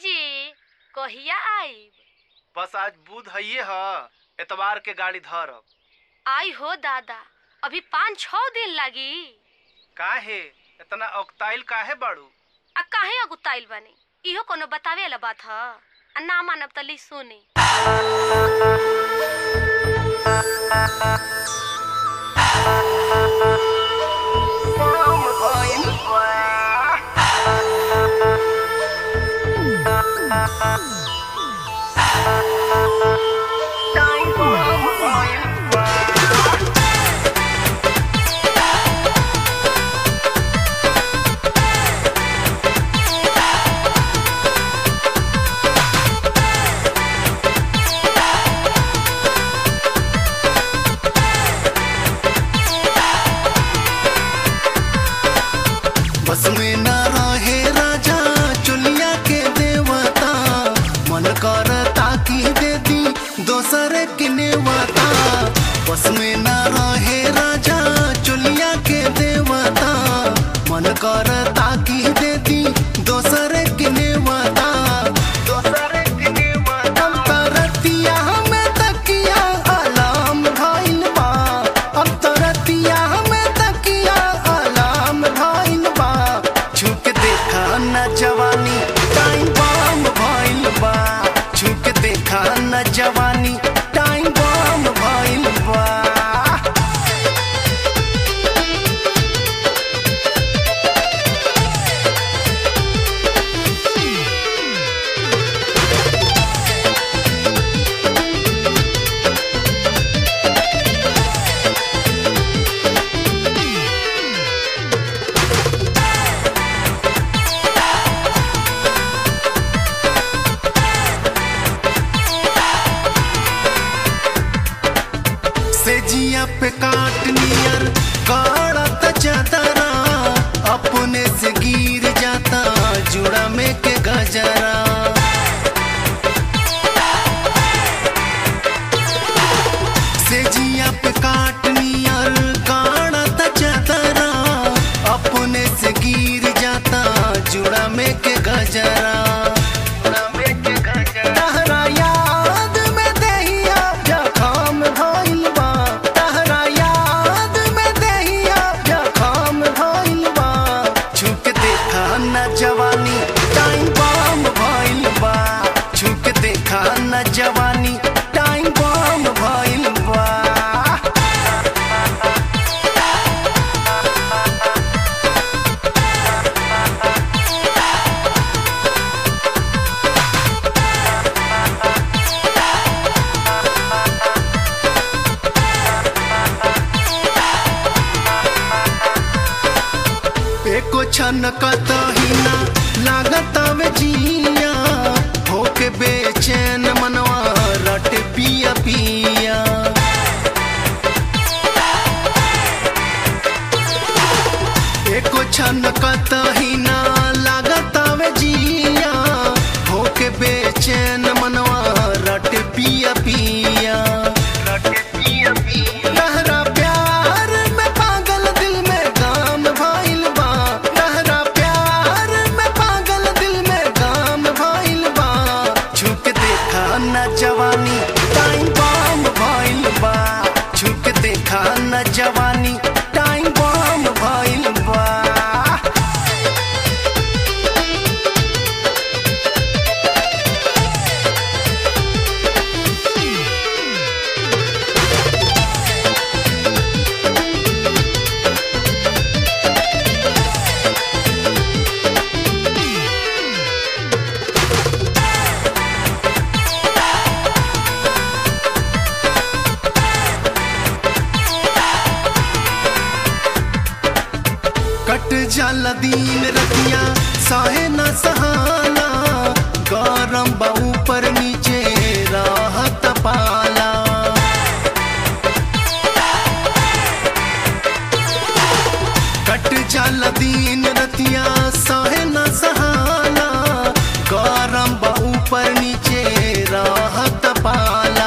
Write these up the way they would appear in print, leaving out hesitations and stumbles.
जी कहिया आईब? बस आज बुध हइये ह, एतवार के गाड़ी धरब। आई हो दादा, अभी 5-6 दिन लगी। काहे इतना अकताइल काहे बाड़ू? आ काहे अगुताइल बानी? इहो कोनो बतावे वाला बात ह? आ ना मानब त ली सुनी। बस में ना रहे राजा चुलिया के देवता, मन करता की दे दी दोसर के नेवता। बस में ना रहे राजा चुलिया के देवता, मन करता की दे दी दोसर के नेवता। अब तरतिया में तकिया अलाम भइल बा, अब तरतिया में तकिया अलाम भइल बा। छुक देखा न जवानी टाइम बम भइल बा, छुक देखा न जवानी टाइम बम भइल बा। सेजिया पे काट नियर काढ़त चादरा, अपने से गिर जाता जुड़ा में के गजरा। सेजिया पे काट नियर काढ़त चादरा, अपने से गिर जाता जुड़ा में के गजरा। तहरा याद में देहिया जखम भइल बा, तहरा याद में देहिया जखम भइल बा। छुक देखा न जवानी टाइम बम भइल बा, छुक देखा न जवानी टाइम बम भइल बा। एको छन कतहिना लागत वे जिया, होके बेचैन मनवा रट पिया पिया। एको छन कतहिना लागत वे जिया, होके बेचैन मनवा रट पिया पिया। तहरा प्यार में पागल दिल में गाम भइल बा, तहरा प्यार में पागल दिल में गाम भइल बा। छुक देखा न जवानी टाइम बम भइल बा, छुक देखा न जवानी टाइम बम भइल बा। कट जाला दिन रतिया साहे न सहाला, गरम बा ऊपर नीचे राहत पाला। कट जाला दिन रतिया साहे न सहाला, गरम बा ऊपर नीचे राहत पाला।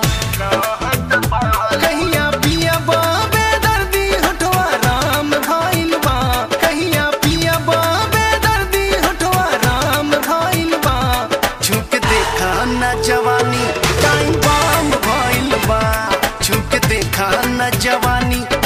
कहिया पिया बाबे दर्दी हटवा राम भइल बा, कहिया पिया बाबे दर्दी हटवा राम भइल बा। न जवानी टाइम बम भइल बा छू के देखा न जवानी